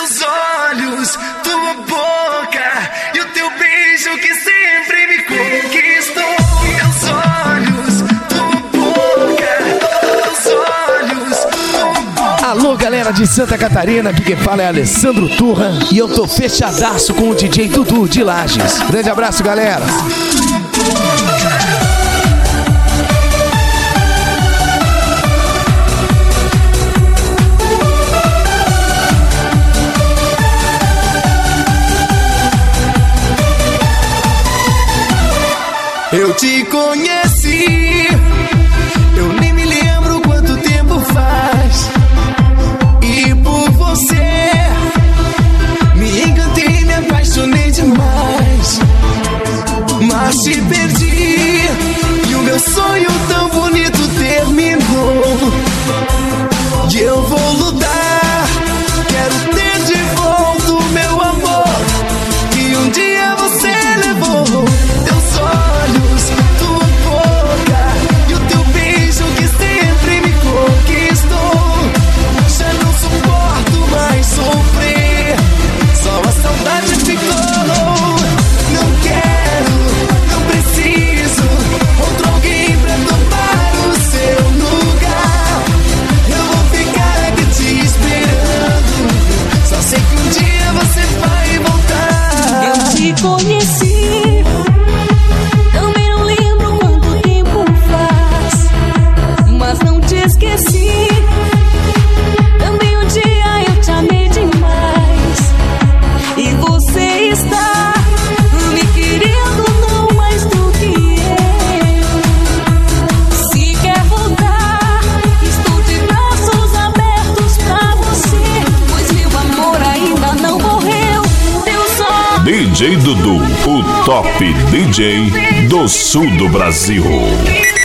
Teus olhos, tua boca e o teu beijo que sempre me conquistou. Teus olhos, tua boca, teus olhos, tua boca. Alô, galera de Santa Catarina, aqui quem fala é Alessandro Turra e eu tô fechadaço com o DJ Dudu de Lages. Grande abraço, galera. Eu te conheci, eu nem me lembro quanto tempo faz. E por você me encantei, me apaixonei demais. Mas te perdi e o meu sonho tão bonito terminou. E eu vou lutar, quero ter de volta o meu amor que um dia você levou. Teus olhos, tua boca e o teu beijo que sempre me conquistou. Já não suporto mais sofrer, só a saudade ficou. Não quero, não preciso outro alguém pra tomar o seu lugar. Eu vou ficar aqui te esperando, só sei que um dia você vai voltar. Eu te conheci, também não lembro quanto tempo faz, mas não te esqueci. Também um dia eu te amei demais. E você está me querendo não mais do que eu. Se quer voltar, estou de braços abertos pra você, pois meu amor ainda não morreu. Teus olhos, DJ Dudu, o top DJ do sul do Brasil.